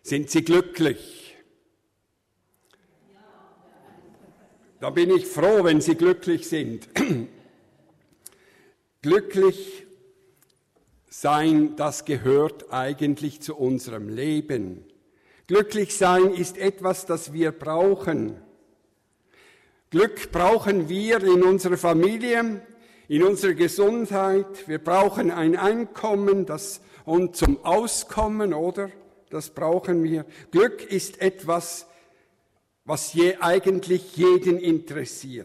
Sind Sie glücklich? Da bin ich froh, wenn Sie glücklich sind. Glücklich sein, das gehört eigentlich zu unserem Leben. Glücklich sein ist etwas, das wir brauchen. Glück brauchen wir in unserer Familie, in unserer Gesundheit. Wir brauchen ein Einkommen und zum Auskommen, oder? Das brauchen wir. Glück ist etwas, was eigentlich jeden interessiert.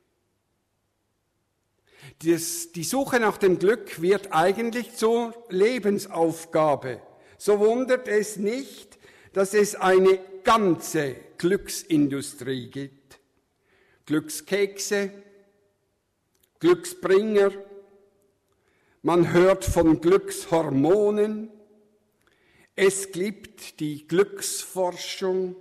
Die Suche nach dem Glück wird eigentlich zur Lebensaufgabe. So wundert es nicht, dass es eine ganze Glücksindustrie gibt. Glückskekse, Glücksbringer, man hört von Glückshormonen, es gibt die Glücksforschung,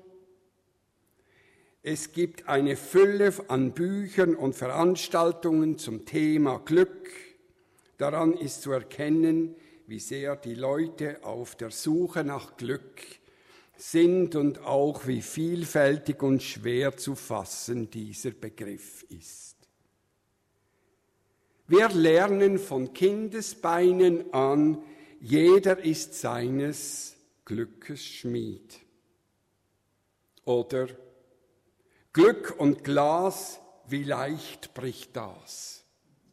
es gibt eine Fülle an Büchern und Veranstaltungen zum Thema Glück. Daran ist zu erkennen, wie sehr die Leute auf der Suche nach Glück sind und auch wie vielfältig und schwer zu fassen dieser Begriff ist. Wir lernen von Kindesbeinen an, jeder ist seines Glückes Schmied. Oder Glück und Glas, wie leicht bricht das?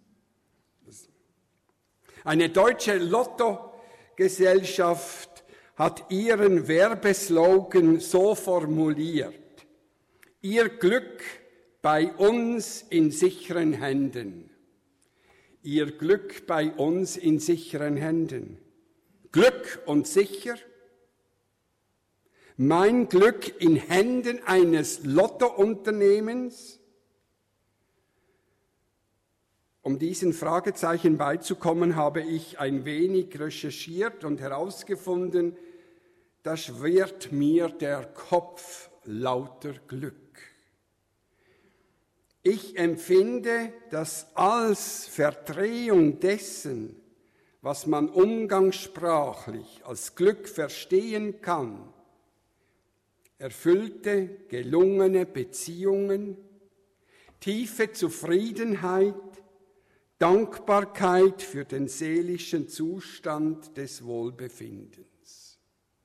Eine deutsche Lottogesellschaft hat ihren Werbeslogan so formuliert: Ihr Glück bei uns in sicheren Händen. Ihr Glück bei uns in sicheren Händen. Glück und sicher. Mein Glück in Händen eines Lottounternehmens. Um diesen Fragezeichen beizukommen, habe ich ein wenig recherchiert und herausgefunden, da schwirrt mir der Kopf lauter Glück. Ich empfinde das als Verdrehung dessen, was man umgangssprachlich als Glück verstehen kann. Erfüllte, gelungene Beziehungen, tiefe Zufriedenheit, Dankbarkeit für den seelischen Zustand des Wohlbefindens.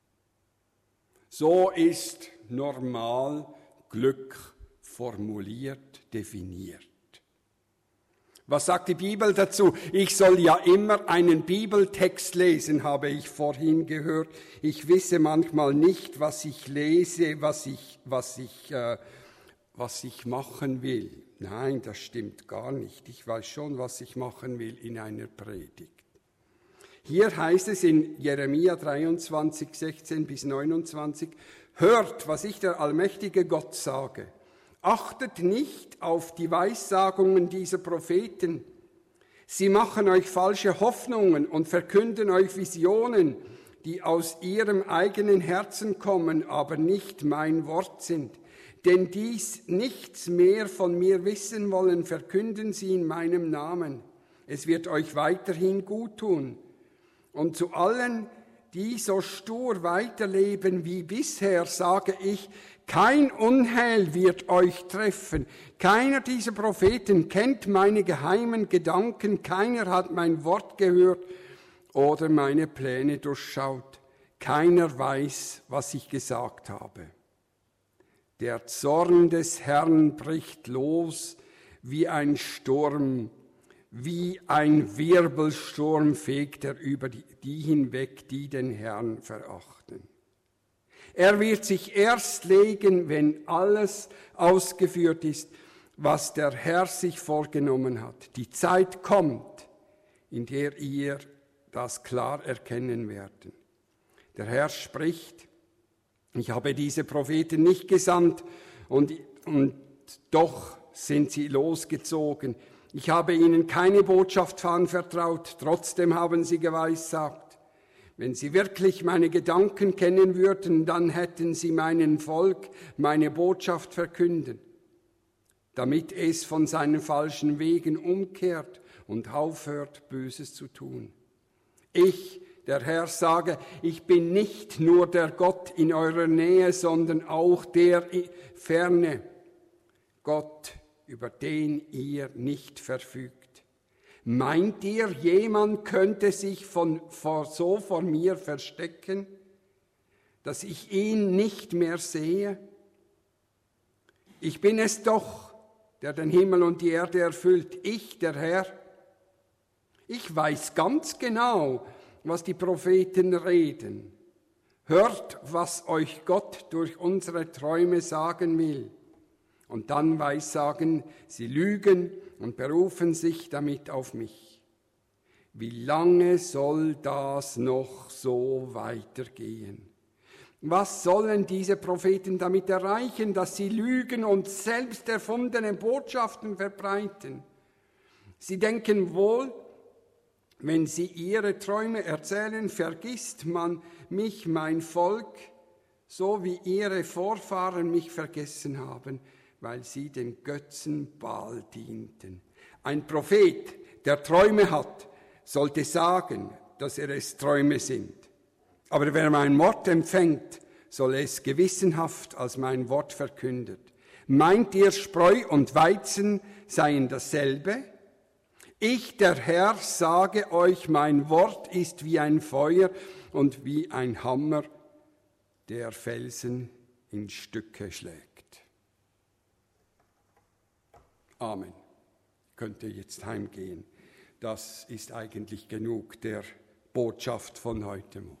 So ist normal Glück formuliert, definiert. Was sagt die Bibel dazu? Ich soll ja immer einen Bibeltext lesen, habe ich vorhin gehört. Ich wisse manchmal nicht, was ich lese, was ich machen will. Nein, das stimmt gar nicht. Ich weiß schon, was ich machen will in einer Predigt. Hier heißt es in Jeremia 23, 16 bis 29, hört, was ich der allmächtige Gott sage. Achtet nicht auf die Weissagungen dieser Propheten. Sie machen euch falsche Hoffnungen und verkünden euch Visionen, die aus ihrem eigenen Herzen kommen, aber nicht mein Wort sind. Denn dies nichts mehr von mir wissen wollen, verkünden sie in meinem Namen. Es wird euch weiterhin gut tun. Und zu allen, die so stur weiterleben wie bisher, sage ich, kein Unheil wird euch treffen. Keiner dieser Propheten kennt meine geheimen Gedanken. Keiner hat mein Wort gehört oder meine Pläne durchschaut. Keiner weiß, was ich gesagt habe. Der Zorn des Herrn bricht los wie ein Sturm, wie ein Wirbelsturm fegt er über die hinweg, die den Herrn verachten. Er wird sich erst legen, wenn alles ausgeführt ist, was der Herr sich vorgenommen hat. Die Zeit kommt, in der ihr das klar erkennen werdet. Der Herr spricht, ich habe diese Propheten nicht gesandt und doch sind sie losgezogen. Ich habe ihnen keine Botschaft anvertraut, trotzdem haben sie geweissagt. Wenn sie wirklich meine Gedanken kennen würden, dann hätten sie meinem Volk meine Botschaft verkündet, damit es von seinen falschen Wegen umkehrt und aufhört, Böses zu tun. Ich, der Herr, sage, ich bin nicht nur der Gott in eurer Nähe, sondern auch der Ferne, Gott, über den ihr nicht verfügt. Meint ihr, jemand könnte sich so vor mir verstecken, dass ich ihn nicht mehr sehe? Ich bin es doch, der den Himmel und die Erde erfüllt, ich, der Herr. Ich weiß ganz genau, was die Propheten reden. Hört, was euch Gott durch unsere Träume sagen will. Und dann weissagen, sie lügen und berufen sich damit auf mich. Wie lange soll das noch so weitergehen? Was sollen diese Propheten damit erreichen, dass sie lügen und selbst erfundene Botschaften verbreiten? Sie denken wohl, wenn sie ihre Träume erzählen, vergisst man mich, mein Volk, so wie ihre Vorfahren mich vergessen haben, weil sie den Götzen Baal dienten. Ein Prophet, der Träume hat, sollte sagen, dass es Träume sind. Aber wer mein Wort empfängt, soll es gewissenhaft als mein Wort verkündet. Meint ihr, Spreu und Weizen seien dasselbe? Ich, der Herr, sage euch, mein Wort ist wie ein Feuer und wie ein Hammer, der Felsen in Stücke schlägt. Amen. Ich könnte jetzt heimgehen. Das ist eigentlich genug der Botschaft von heute Morgen.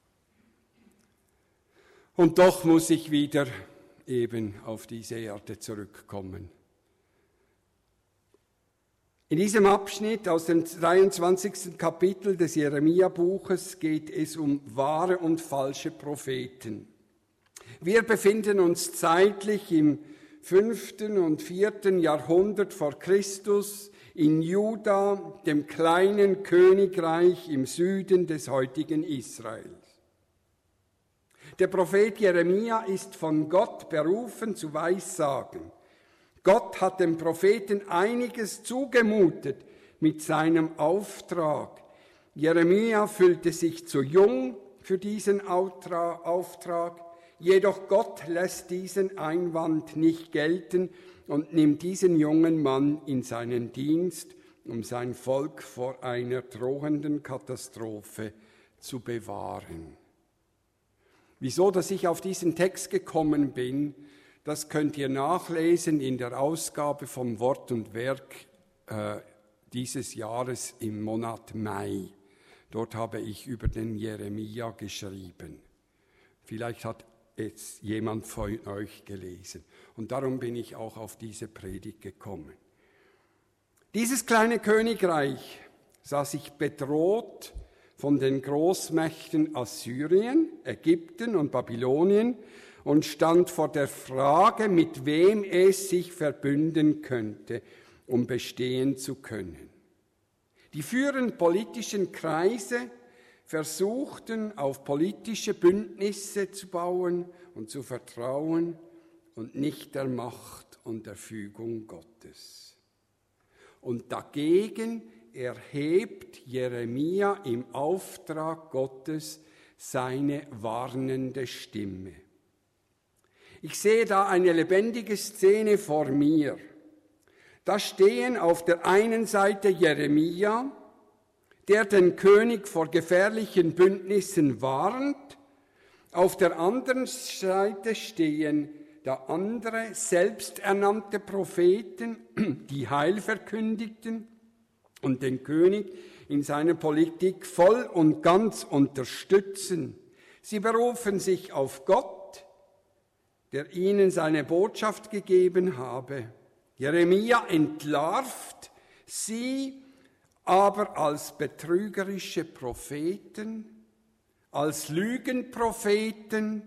Und doch muss ich wieder eben auf diese Erde zurückkommen. In diesem Abschnitt aus dem 23. Kapitel des Jeremia-Buches geht es um wahre und falsche Propheten. Wir befinden uns zeitlich im 5. und 4. Jahrhundert vor Christus in Juda, dem kleinen Königreich im Süden des heutigen Israels. Der Prophet Jeremia ist von Gott berufen zu Weissagen. Gott hat dem Propheten einiges zugemutet mit seinem Auftrag. Jeremia fühlte sich zu jung für diesen Auftrag, jedoch Gott lässt diesen Einwand nicht gelten und nimmt diesen jungen Mann in seinen Dienst, um sein Volk vor einer drohenden Katastrophe zu bewahren. Wieso, dass ich auf diesen Text gekommen bin, das könnt ihr nachlesen in der Ausgabe vom Wort und Werk dieses Jahres im Monat Mai. Dort habe ich über den Jeremia geschrieben. Vielleicht hat es jemand von euch gelesen. Und darum bin ich auch auf diese Predigt gekommen. Dieses kleine Königreich sah sich bedroht von den Großmächten Assyrien, Ägypten und Babylonien und stand vor der Frage, mit wem es sich verbünden könnte, um bestehen zu können. Die führenden politischen Kreise versuchten, auf politische Bündnisse zu bauen und zu vertrauen und nicht der Macht und der Fügung Gottes. Und dagegen erhebt Jeremia im Auftrag Gottes seine warnende Stimme. Ich sehe da eine lebendige Szene vor mir. Da stehen auf der einen Seite Jeremia, der den König vor gefährlichen Bündnissen warnt. Auf der anderen Seite stehen da andere selbsternannte Propheten, die Heil verkündigten und den König in seiner Politik voll und ganz unterstützen. Sie berufen sich auf Gott, der ihnen seine Botschaft gegeben habe. Jeremia entlarvt sie aber als betrügerische Propheten, als Lügenpropheten,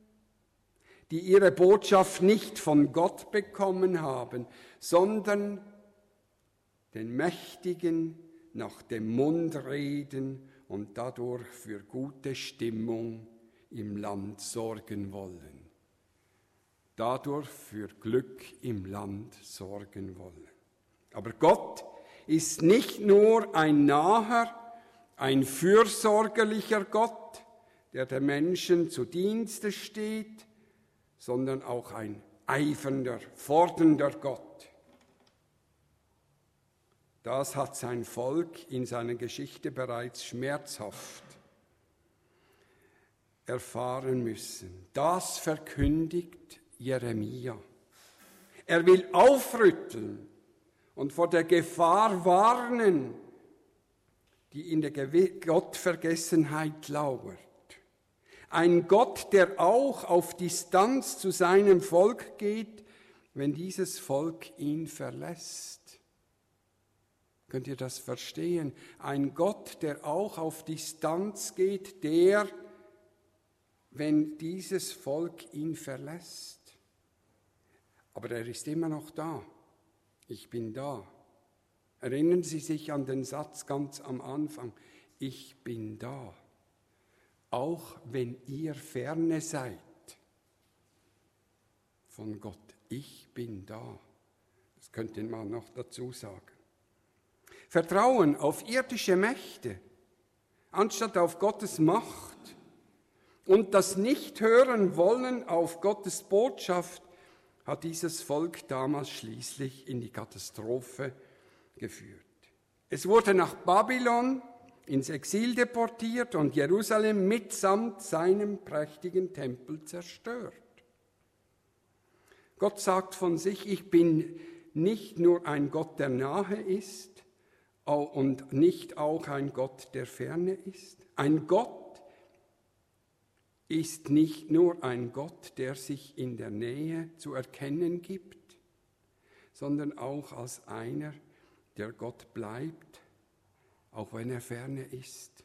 die ihre Botschaft nicht von Gott bekommen haben, sondern den Mächtigen nach dem Mund reden und dadurch für gute Stimmung im Land sorgen wollen. Dadurch für Glück im Land sorgen wollen. Aber Gott ist nicht nur ein naher, ein fürsorgerlicher Gott, der den Menschen zu Dienste steht, sondern auch ein eifernder, fordernder Gott. Das hat sein Volk in seiner Geschichte bereits schmerzhaft erfahren müssen. Das verkündigt Jeremia. Er will aufrütteln und vor der Gefahr warnen, die in der Gottvergessenheit lauert. Ein Gott, der auch auf Distanz zu seinem Volk geht, wenn dieses Volk ihn verlässt. Könnt ihr das verstehen? Ein Gott, der auch auf Distanz geht, der, wenn dieses Volk ihn verlässt. Aber er ist immer noch da. Ich bin da. Erinnern Sie sich an den Satz ganz am Anfang. Ich bin da. Auch wenn ihr ferne seid von Gott. Ich bin da. Das könnte man noch dazu sagen. Vertrauen auf irdische Mächte anstatt auf Gottes Macht und das Nicht-Hören-Wollen auf Gottes Botschaft hat dieses Volk damals schließlich in die Katastrophe geführt. Es wurde nach Babylon ins Exil deportiert und Jerusalem mitsamt seinem prächtigen Tempel zerstört. Gott sagt von sich, ich bin nicht nur ein Gott, der nahe ist und nicht auch ein Gott, der ferne ist. Ein Gott ist nicht nur ein Gott, der sich in der Nähe zu erkennen gibt, sondern auch als einer, der Gott bleibt, auch wenn er ferne ist.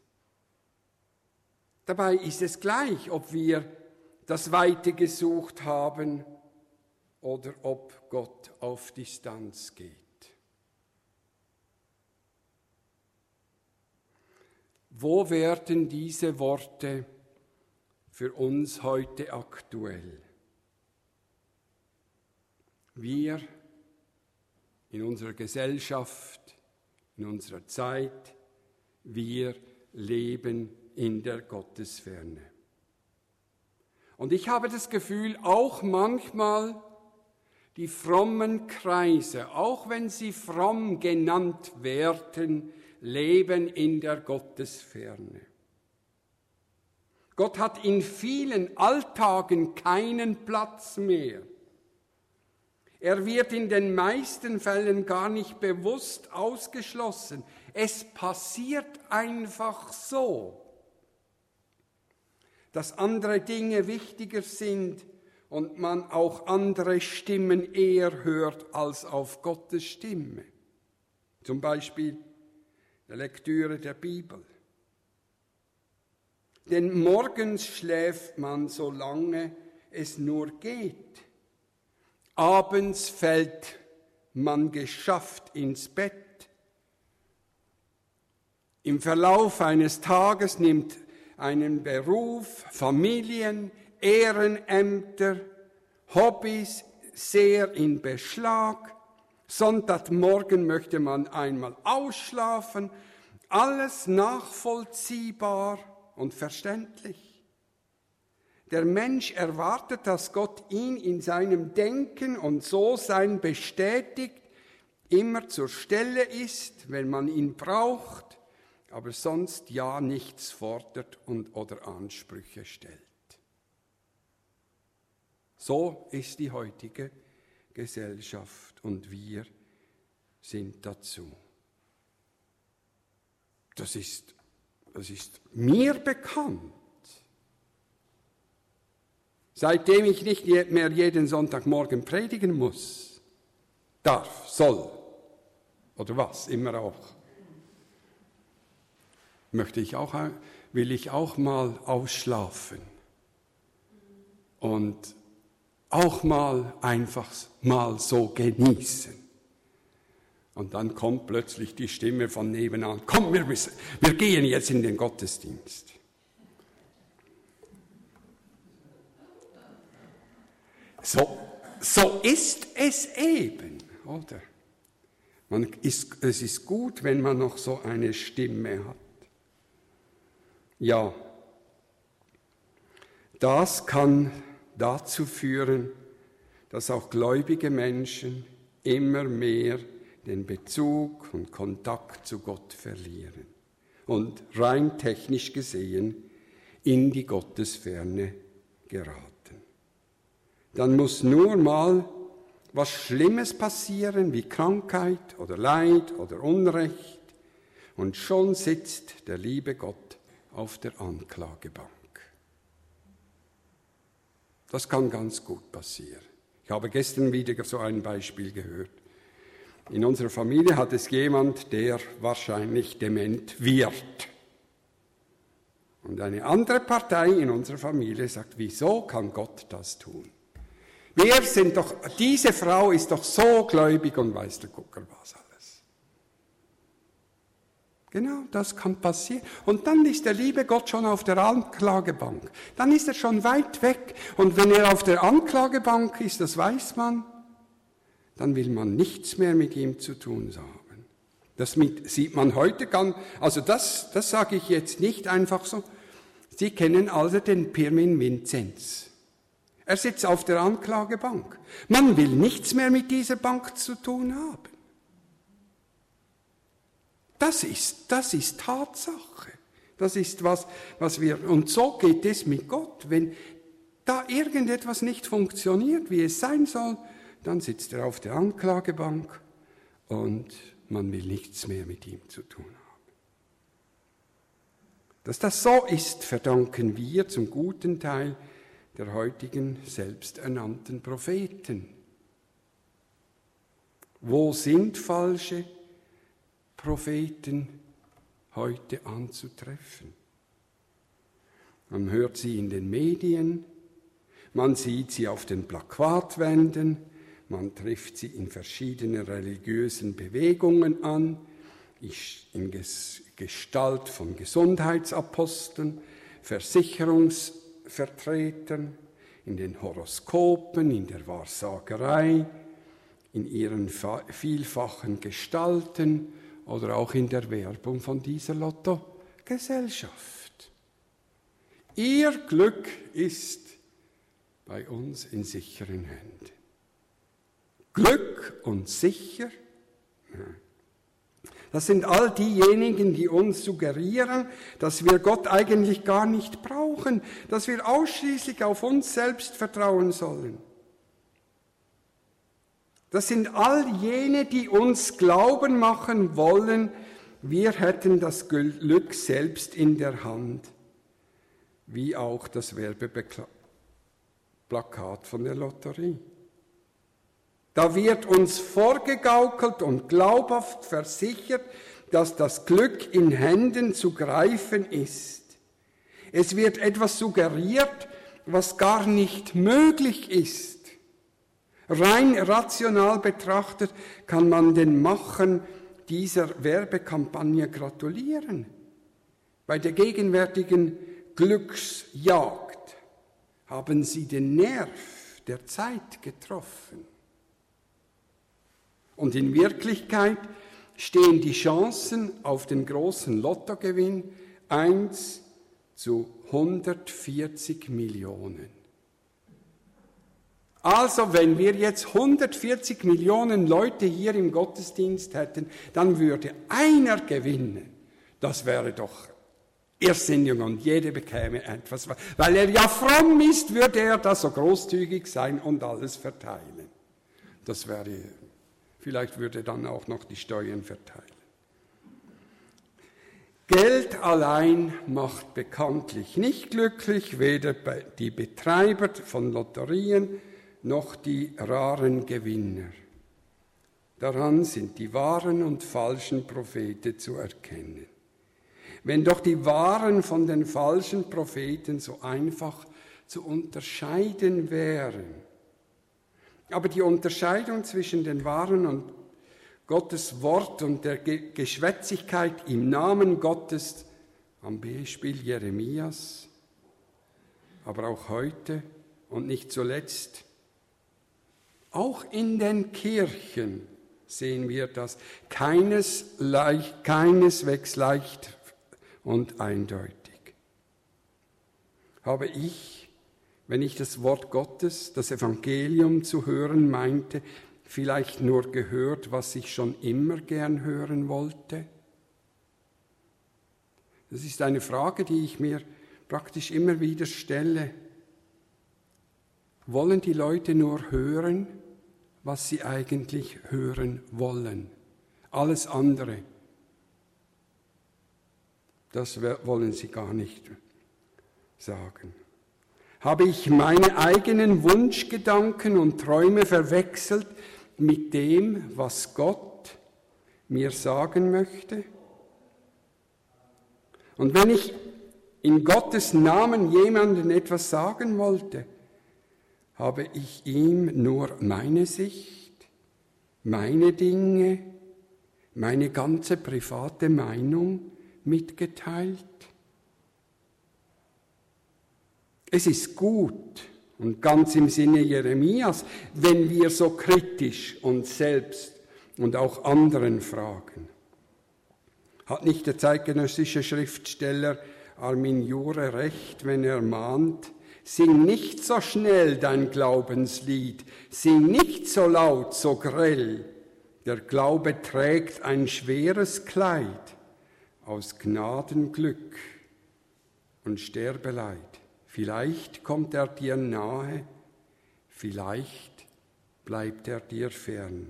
Dabei ist es gleich, ob wir das Weite gesucht haben oder ob Gott auf Distanz geht. Wo werden diese Worte für uns heute aktuell? Wir in unserer Gesellschaft, in unserer Zeit, wir leben in der Gottesferne. Und ich habe das Gefühl, auch manchmal die frommen Kreise, auch wenn sie fromm genannt werden, leben in der Gottesferne. Gott hat in vielen Alltagen keinen Platz mehr. Er wird in den meisten Fällen gar nicht bewusst ausgeschlossen. Es passiert einfach so, dass andere Dinge wichtiger sind und man auch andere Stimmen eher hört als auf Gottes Stimme. Zum Beispiel der Lektüre der Bibel. Denn morgens schläft man, solange es nur geht. Abends fällt man geschafft ins Bett. Im Verlauf eines Tages nimmt einen Beruf, Familien, Ehrenämter, Hobbys sehr in Beschlag. Sonntagmorgen möchte man einmal ausschlafen. Alles nachvollziehbar und verständlich. Der Mensch erwartet, dass Gott ihn in seinem Denken und So-Sein bestätigt, immer zur Stelle ist, wenn man ihn braucht, aber sonst ja nichts fordert oder Ansprüche stellt. So ist die heutige Gesellschaft und wir sind dazu. Das ist mir bekannt. Seitdem ich nicht mehr jeden Sonntagmorgen predigen muss, darf, soll oder was immer auch, will ich auch mal ausschlafen und auch mal einfach mal so genießen. Und dann kommt plötzlich die Stimme von nebenan, komm, wir gehen jetzt in den Gottesdienst. So ist es eben, oder? Es ist gut, wenn man noch so eine Stimme hat. Ja, das kann dazu führen, dass auch gläubige Menschen immer mehr den Bezug und Kontakt zu Gott verlieren und rein technisch gesehen in die Gottesferne geraten. Dann muss nur mal was Schlimmes passieren, wie Krankheit oder Leid oder Unrecht, und schon sitzt der liebe Gott auf der Anklagebank. Das kann ganz gut passieren. Ich habe gestern wieder so ein Beispiel gehört. In unserer Familie hat es jemand, der wahrscheinlich dement wird. Und eine andere Partei in unserer Familie sagt, wieso kann Gott das tun? Diese Frau ist doch so gläubig und weiß der Gucker was alles. Genau, das kann passieren. Und dann ist der liebe Gott schon auf der Anklagebank. Dann ist er schon weit weg. Und wenn er auf der Anklagebank ist, das weiß man, dann will man nichts mehr mit ihm zu tun haben. Das sieht man heute also das sage ich jetzt nicht einfach so. Sie kennen also den Pirmin Vinzenz. Er sitzt auf der Anklagebank. Man will nichts mehr mit dieser Bank zu tun haben. Das ist Tatsache. Das ist was wir, und so geht es mit Gott. Wenn da irgendetwas nicht funktioniert, wie es sein soll, dann sitzt er auf der Anklagebank und man will nichts mehr mit ihm zu tun haben. Dass das so ist, verdanken wir zum guten Teil der heutigen selbsternannten Propheten. Wo sind falsche Propheten heute anzutreffen? Man hört sie in den Medien, man sieht sie auf den Plakatwänden, man trifft sie in verschiedenen religiösen Bewegungen an, in Gestalt von Gesundheitsaposteln, Versicherungsvertretern, in den Horoskopen, in der Wahrsagerei, in ihren vielfachen Gestalten oder auch in der Werbung von dieser Lottogesellschaft. Ihr Glück ist bei uns in sicheren Händen. Glück und sicher? Das sind all diejenigen, die uns suggerieren, dass wir Gott eigentlich gar nicht brauchen, dass wir ausschließlich auf uns selbst vertrauen sollen. Das sind all jene, die uns glauben machen wollen, wir hätten das Glück selbst in der Hand, wie auch das Werbeplakat von der Lotterie. Da wird uns vorgegaukelt und glaubhaft versichert, dass das Glück in Händen zu greifen ist. Es wird etwas suggeriert, was gar nicht möglich ist. Rein rational betrachtet kann man den Machern dieser Werbekampagne gratulieren. Bei der gegenwärtigen Glücksjagd haben sie den Nerv der Zeit getroffen. Und in Wirklichkeit stehen die Chancen auf den großen Lottogewinn 1 zu 140 Millionen. Also wenn wir jetzt 140 Millionen Leute hier im Gottesdienst hätten, dann würde einer gewinnen. Das wäre doch Irrsinnig und jeder bekäme etwas. Weil er ja fromm ist, würde er da so großzügig sein und alles verteilen. Das wäre, vielleicht würde er dann auch noch die Steuern verteilen. Geld allein macht bekanntlich nicht glücklich, weder die Betreiber von Lotterien noch die raren Gewinner. Daran sind die wahren und falschen Propheten zu erkennen. Wenn doch die wahren von den falschen Propheten so einfach zu unterscheiden wären. Aber die Unterscheidung zwischen den wahren und Gottes Wort und der Geschwätzigkeit im Namen Gottes, am Beispiel Jeremias, aber auch heute und nicht zuletzt, auch in den Kirchen sehen wir das keineswegs leicht und eindeutig. Habe ich, wenn ich das Wort Gottes, das Evangelium zu hören meinte, vielleicht nur gehört, was ich schon immer gern hören wollte? Das ist eine Frage, die ich mir praktisch immer wieder stelle. Wollen die Leute nur hören, was sie eigentlich hören wollen? Alles andere, das wollen sie gar nicht sagen. Habe ich meine eigenen Wunschgedanken und Träume verwechselt mit dem, was Gott mir sagen möchte? Und wenn ich in Gottes Namen jemandem etwas sagen wollte, habe ich ihm nur meine Sicht, meine Dinge, meine ganze private Meinung mitgeteilt? Es ist gut und ganz im Sinne Jeremias, wenn wir so kritisch uns selbst und auch anderen fragen. Hat nicht der zeitgenössische Schriftsteller Armin Jure recht, wenn er mahnt, sing nicht so schnell dein Glaubenslied, sing nicht so laut, so grell, der Glaube trägt ein schweres Kleid aus Gnadenglück und Sterbeleid. Vielleicht kommt er dir nahe, vielleicht bleibt er dir fern.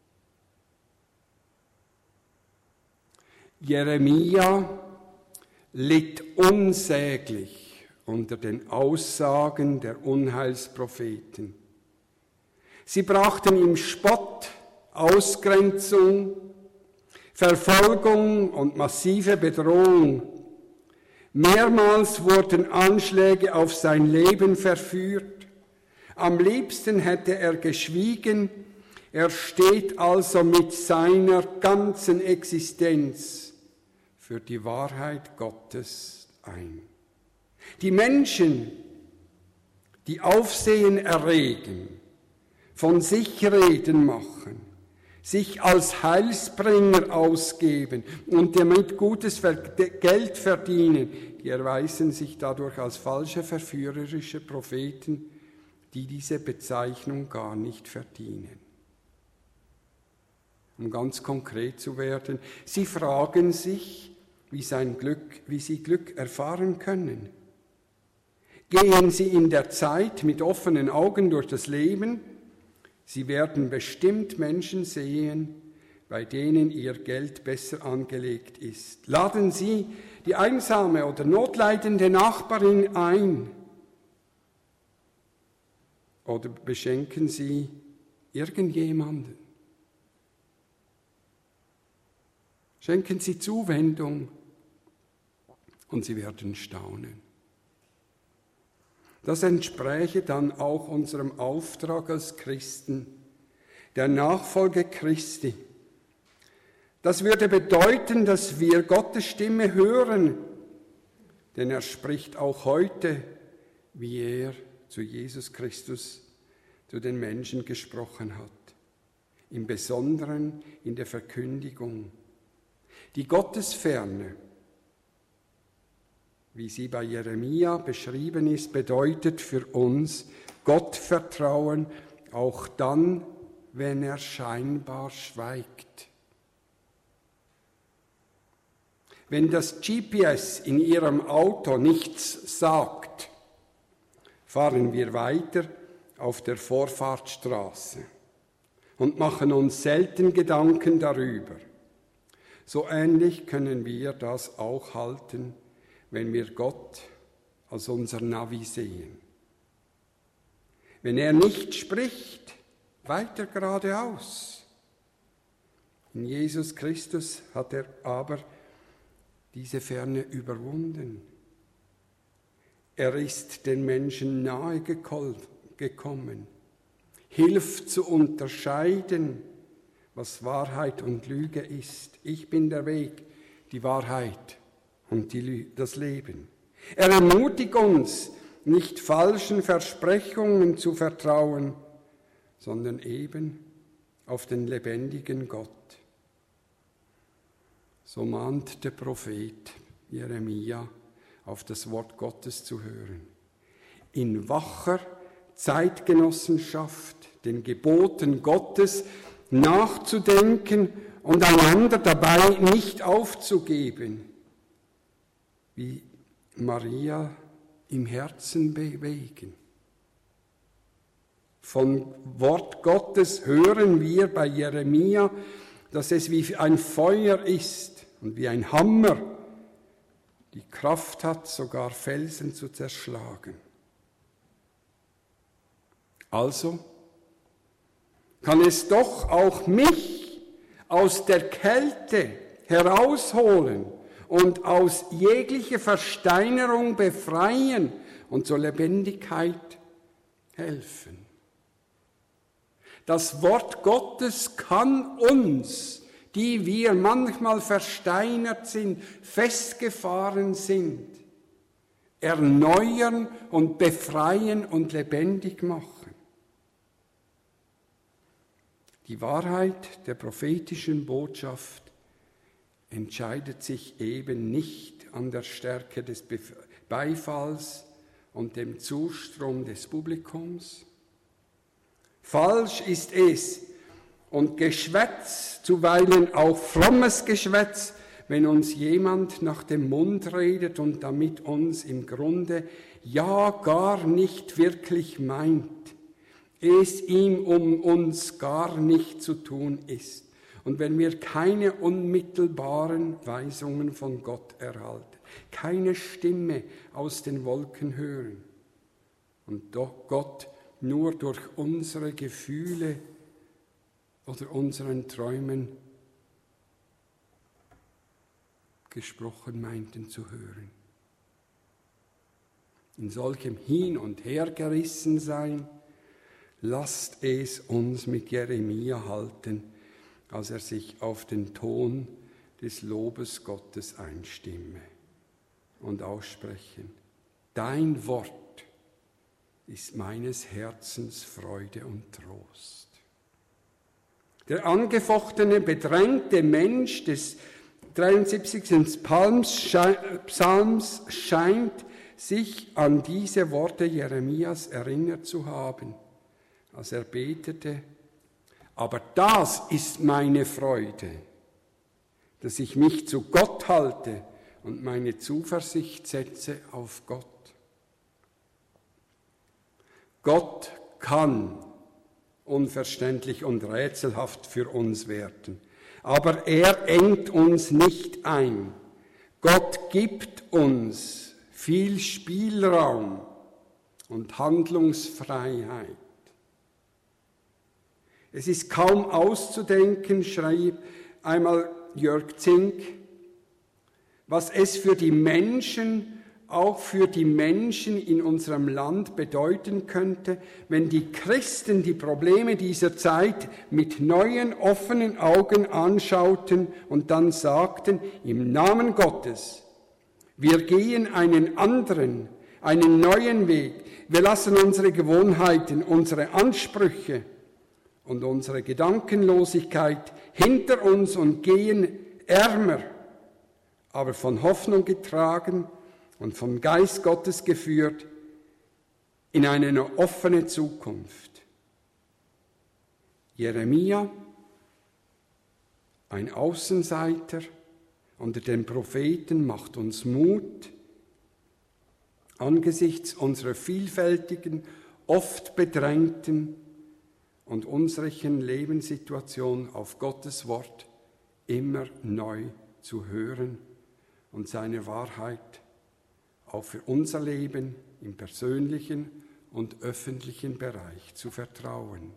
Jeremia litt unsäglich unter den Aussagen der Unheilspropheten. Sie brachten ihm Spott, Ausgrenzung, Verfolgung und massive Bedrohung. Mehrmals wurden Anschläge auf sein Leben verführt. Am liebsten hätte er geschwiegen. Er steht also mit seiner ganzen Existenz für die Wahrheit Gottes ein. Die Menschen, die Aufsehen erregen, von sich reden machen, sich als Heilsbringer ausgeben und damit gutes Geld verdienen, die erweisen sich dadurch als falsche, verführerische Propheten, die diese Bezeichnung gar nicht verdienen. Um ganz konkret zu werden, sie fragen sich, wie sie Glück erfahren können. Gehen sie in der Zeit mit offenen Augen durch das Leben, sie werden bestimmt Menschen sehen, bei denen ihr Geld besser angelegt ist. Laden Sie die einsame oder notleidende Nachbarin ein oder beschenken Sie irgendjemanden. Schenken Sie Zuwendung und Sie werden staunen. Das entspräche dann auch unserem Auftrag als Christen, der Nachfolge Christi. Das würde bedeuten, dass wir Gottes Stimme hören, denn er spricht auch heute, wie er zu Jesus Christus, zu den Menschen gesprochen hat. Im Besonderen in der Verkündigung. Die Gottesferne, wie sie bei Jeremia beschrieben ist, bedeutet für uns Gottvertrauen auch dann, wenn er scheinbar schweigt. Wenn das GPS in Ihrem Auto nichts sagt, fahren wir weiter auf der Vorfahrtsstraße und machen uns selten Gedanken darüber. So ähnlich können wir das auch halten, wenn wir Gott als unser Navi sehen. Wenn er nicht spricht, weiter geradeaus. In Jesus Christus hat er aber diese Ferne überwunden. Er ist den Menschen nahe gekommen, hilft zu unterscheiden, was Wahrheit und Lüge ist. Ich bin der Weg, die Wahrheit und das Leben. Er ermutigt uns, nicht falschen Versprechungen zu vertrauen, sondern eben auf den lebendigen Gott. So mahnt der Prophet Jeremia, auf das Wort Gottes zu hören. in wacher Zeitgenossenschaft, den Geboten Gottes nachzudenken und einander dabei nicht aufzugeben, wie Maria im Herzen bewegen. Vom Wort Gottes hören wir bei Jeremia, dass es wie ein Feuer ist und wie ein Hammer, die Kraft hat, sogar Felsen zu zerschlagen. Also kann es doch auch mich aus der Kälte herausholen und aus jeglicher Versteinerung befreien und zur Lebendigkeit helfen. Das Wort Gottes kann uns, die wir manchmal versteinert sind, festgefahren sind, erneuern und befreien und lebendig machen. Die Wahrheit der prophetischen Botschaft entscheidet sich eben nicht an der Stärke des Beifalls und dem Zustrom des Publikums. Falsch ist es und Geschwätz, zuweilen auch frommes Geschwätz, wenn uns jemand nach dem Mund redet und damit uns im Grunde ja gar nicht wirklich meint, es ihm um uns gar nicht zu tun ist. Und wenn wir keine unmittelbaren Weisungen von Gott erhalten, keine Stimme aus den Wolken hören und doch Gott nur durch unsere Gefühle oder unseren Träumen gesprochen meinten zu hören. In solchem Hin- und Hergerissensein lasst es uns mit Jeremia halten, als er sich auf den Ton des Lobes Gottes einstimme und aussprechen: Dein Wort ist meines Herzens Freude und Trost. Der angefochtene, bedrängte Mensch des 73. Psalms scheint sich an diese Worte Jeremias erinnert zu haben, als er betete: Aber das ist meine Freude, dass ich mich zu Gott halte und meine Zuversicht setze auf Gott. Gott kann unverständlich und rätselhaft für uns werden, aber er engt uns nicht ein. Gott gibt uns viel Spielraum und Handlungsfreiheit. Es ist kaum auszudenken, schrieb einmal Jörg Zink, was es für die Menschen, auch für die Menschen in unserem Land bedeuten könnte, wenn die Christen die Probleme dieser Zeit mit neuen, offenen Augen anschauten und dann sagten: Im Namen Gottes, wir gehen einen anderen, einen neuen Weg. Wir lassen unsere Gewohnheiten, unsere Ansprüche und unsere Gedankenlosigkeit hinter uns und gehen ärmer, aber von Hoffnung getragen und vom Geist Gottes geführt in eine offene Zukunft. Jeremia, ein Außenseiter unter den Propheten, macht uns Mut, angesichts unserer vielfältigen, oft bedrängten und unsicheren Lebenssituation auf Gottes Wort immer neu zu hören und seine Wahrheit auch für unser Leben im persönlichen und öffentlichen Bereich zu vertrauen.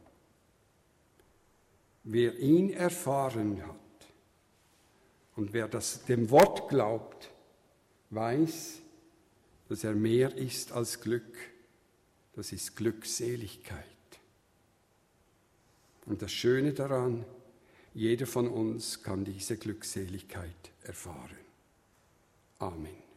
Wer ihn erfahren hat und wer dem Wort glaubt, weiß, dass er mehr ist als Glück. Das ist Glückseligkeit. Und das Schöne daran, jeder von uns kann diese Glückseligkeit erfahren. Amen.